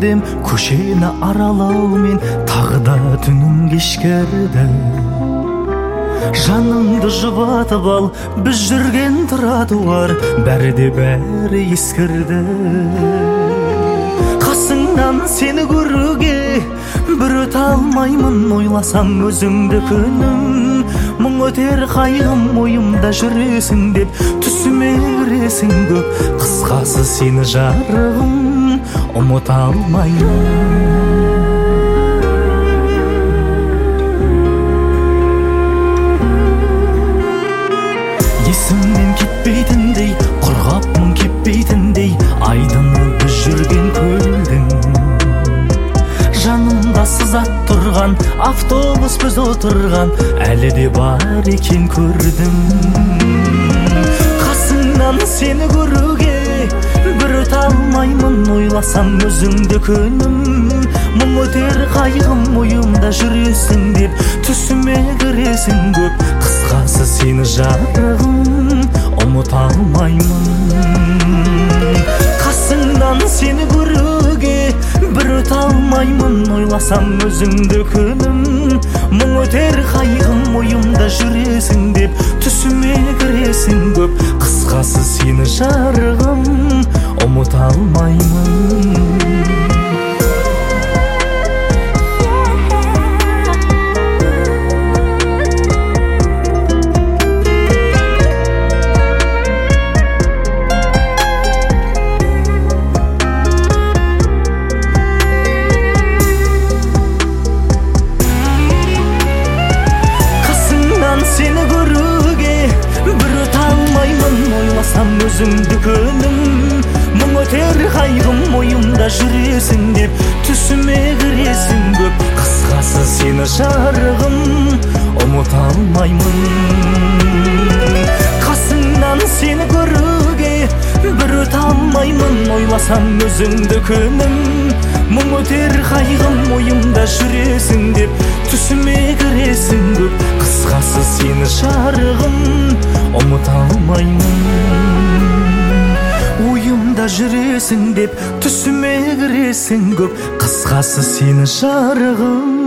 дем көшені аралаумен тағы да түнім кешкірді. Жанымды жұбатып ал, біз жүрген тротуар бәрі де бәрі ескірді. Қасыңнан сені көруге бір өте алмаймын, ойласам өзіңді күнім. Мұң өтер қайғым ойымда жүресің деп түсіме кіресің көп. Қысқасы сені жарығым ұмыта алмаймын. Есімнен кетпейтіндей, құрғапмын кетпейтіндей, айдыны біз жүрген көлдің. Жанымда сызат тұрған автобус біз отырған, әлі де бар екен көрдім. Қасыңнан сені көруге бір өте алмаймын, ойласам өзіңді күнім. Мұң өтер қайғым ойымда жүресің деп түсіме кіресің көп. Қысқасы сені жарығым ұмыта алмаймын. Қасыңнан сені көруге бір өте алмаймын, ойласам өзіңді күнім. Мұң өтер қайғым ойымда жүресің деп түсіме кіресің көп. Қысқасы сені жарығым ұмыта алмаймын. Сені көруге бір өте алмаймын, ойласам өзіңді күнім. Мұң өтер қайғым ойымда жүресің деп түсіме кіресің көп. Қысқасы сені жарығым ұмыта алмаймын. Қасыңнан сені көруге бір өте алмаймын, ойласам өзіңді күнім. Мұң өтер қайғым ойымда жүресің деп түсіме кіресің көп. Қысқасы сені жарығым ұмыта алмаймын. Ойымда жүресің деп түсіме кіресің көп. Қысқасы сені жарығым